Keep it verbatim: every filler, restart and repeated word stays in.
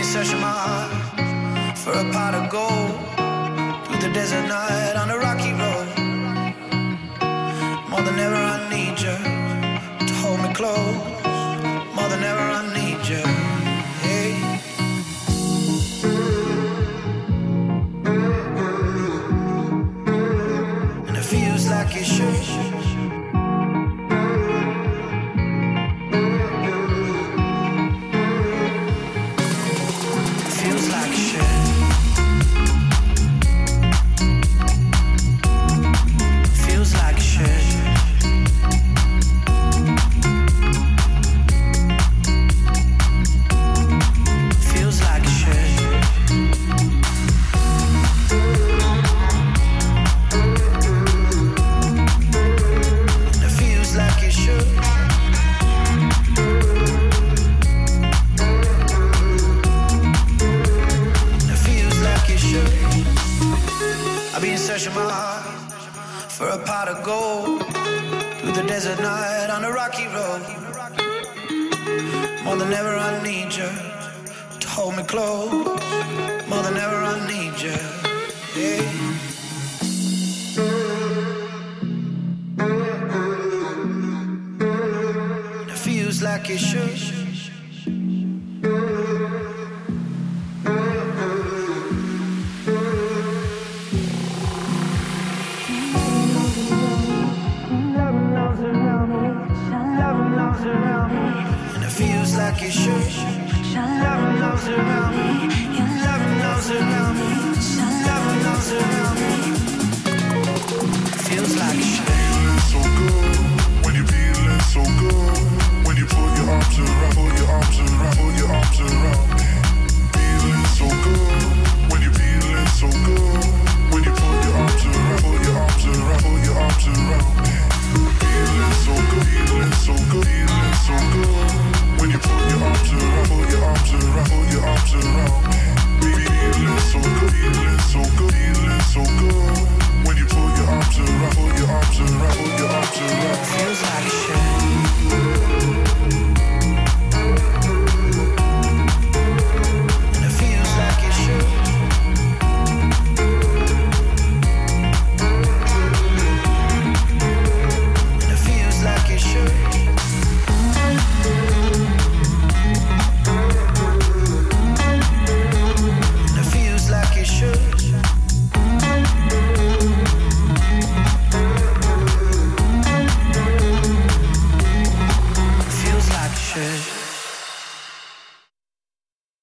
searching my heart for a pot of gold through the desert night on a rocky road. More than ever I need you to hold me close. More than ever I need you. Hey. And it feels like it should. For a pot of gold through the desert night on a rocky road. More than ever I need you to hold me close. More than ever I need you. Yeah. It feels like it should. Like it should. Love loves around me. Love loves around me. Love loves around me. Feels like it should. Feeling so good when you're feeling so good. When you put your arms around, put your arms around, put your arms around me. Feeling so good when you're feeling so good. When you put your arms around, put your arms around, put your arms around me. Feeling so good, feeling so good, feeling so good. When you put your arms around, put your arms around, put your arms around me. Feeling so good, feeling so good.